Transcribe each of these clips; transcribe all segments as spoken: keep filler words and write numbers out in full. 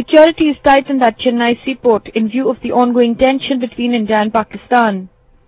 Security is tightened at Chennai seaport in view of the ongoing tension between India and Pakistan.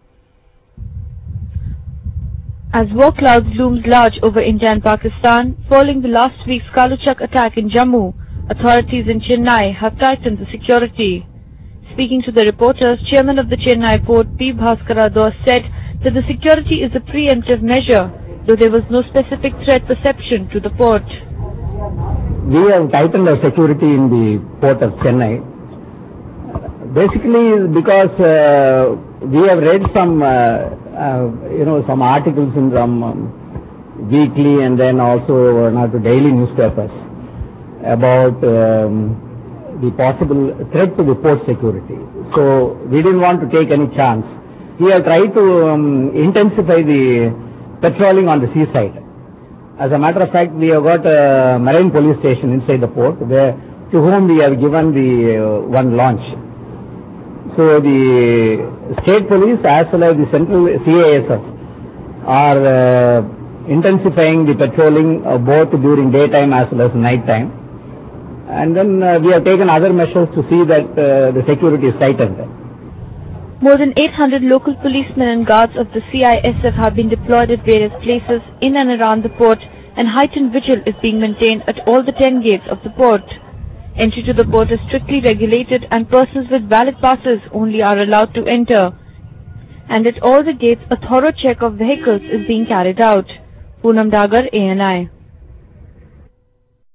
As war clouds looms large over India and Pakistan, following the last week's Kaluchak attack in Jammu, authorities in Chennai have tightened the security. Speaking to the reporters, Chairman of the Chennai Port, P. Bhaskara Das, said that the security is a preemptive measure, though there was no specific threat perception to the port. We have tightened our security in the port of Chennai. Basically, because uh, we have read some, uh, uh, you know, some articles in some um, weekly and then also not the daily newspapers about um, the possible threat to the port security. So we didn't want to take any chance. We have tried to um, intensify the patrolling on the seaside. As a matter of fact, we have got a marine police station inside the port where, to whom we have given the uh, one launch. So the state police as well as the central C A S F are uh, intensifying the patrolling uh, both during daytime as well as night time. And then uh, we have taken other measures to see that uh, the security is tightened. More than eight hundred local policemen and guards of the C I S F have been deployed at various places in and around the port, and heightened vigil is being maintained at all the ten gates of the port. Entry to the port is strictly regulated and persons with valid passes only are allowed to enter. And at all the gates a thorough check of vehicles is being carried out. Poonam Dagar, A N I.